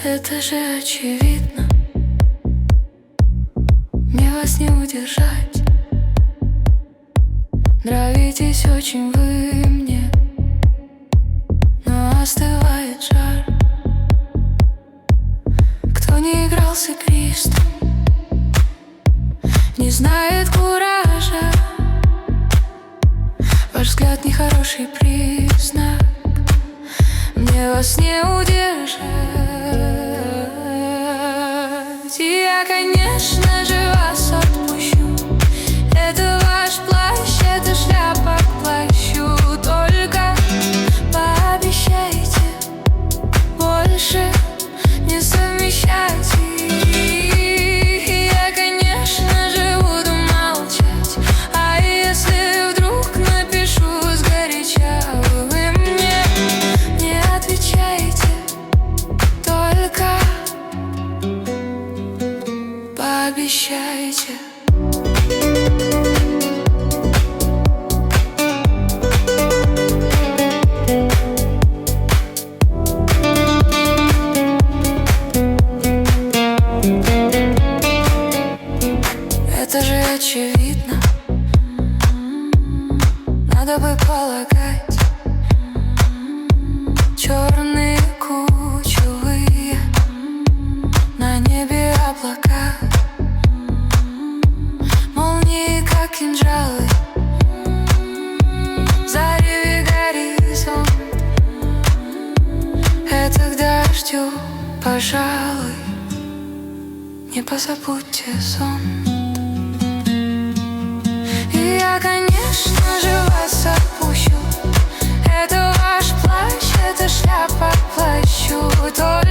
Это же очевидно, мне вас не удержать. Нравитесь очень вы мне, но остывает жар. Кто не играл с игристом, не знает куража. Ваш взгляд нехороший признак, мне вас не удержать. И я, конечно же, вас отпущу. Это ваш плащ, это шляпа к плащу. Только пообещайте больше не совмещать. И я, конечно же, буду молчать. А если вдруг напишу сгоряча, вы мне не отвечаете, только пообещайте. Это же очевидно, надо бы полагать. Черные кучевые, на небе облака, молнии как кинжалы, в зареве горизонт. Это к дождю, пожалуй, не позабудьте сон. И я, конечно же, вас отпущу. Это ваш плащ, это шляпа к плащу.